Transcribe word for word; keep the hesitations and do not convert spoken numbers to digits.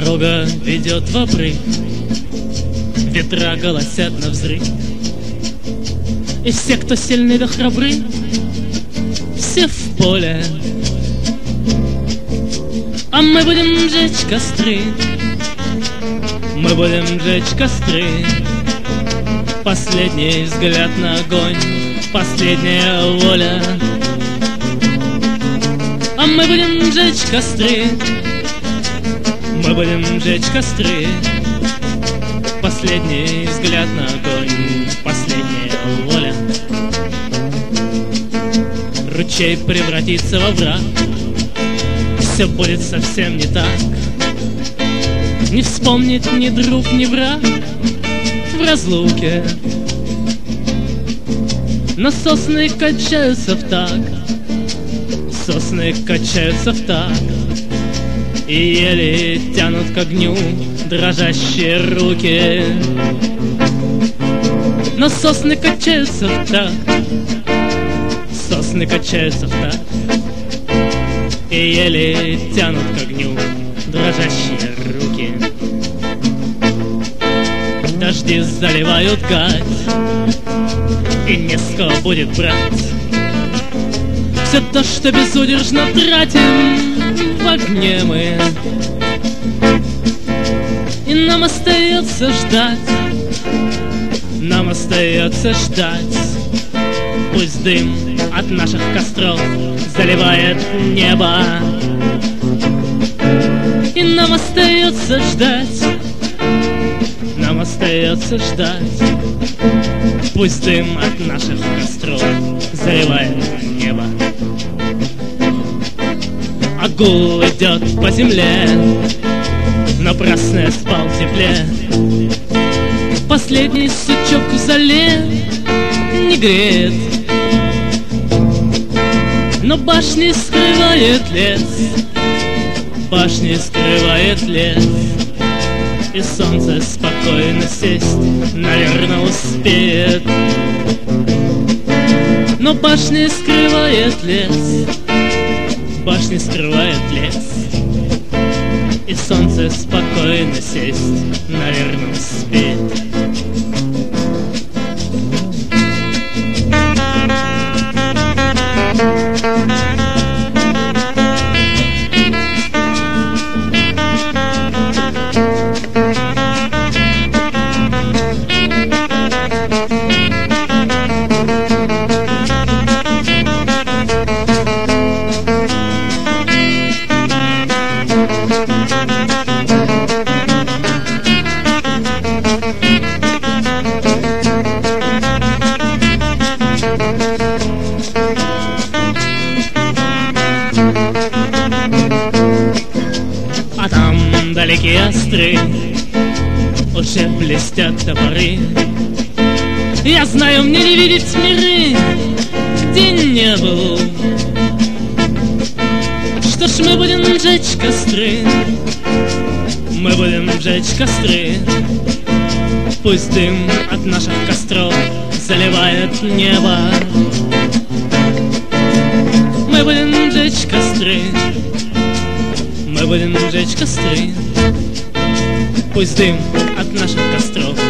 Дорога ведет в обрыв, ветра голосят навзрыв, и все, кто сильны да храбры, все в поле. А мы будем жечь костры, мы будем жечь костры. Последний взгляд на огонь, последняя воля. А мы будем жечь костры, мы будем жечь костры. Последний взгляд на огонь, последняя воля. Ручей превратится во враг, все будет совсем не так. Не вспомнит ни друг, ни враг в разлуке. Но сосны качаются в такт, сосны качаются в такт, и еле тянут к огню дрожащие руки. Но сосны качаются в такт, сосны качаются в такт, и еле тянут к огню дрожащие руки. Дожди заливают гать, и не с кого будет брать все то, что безудержно тратим в огне мы. И нам остается ждать, нам остается ждать. Пусть дым от наших костров заливает небо. И нам остается ждать, нам остается ждать. Пусть дым от наших костров заливает небо. А гул идет по земле, напрасно спал в тепле. Последний сучок в зале не греет, но башни скрывает лес, башни скрывает лес. И солнце спокойно сесть, наверное, успеет. Но башни скрывает лес, башни скрывает лес. И солнце спокойно сесть, наверное, успеет. А там далекие остры уже блестят топоры. Я знаю, мне не видеть миры, где не был. Что ж, мы будем жечь костры, мы будем жечь костры. Пусть дым от наших костров заливает небо. Мы будем жечь костры, мы будем жечь костры. Пусть дым от наших костров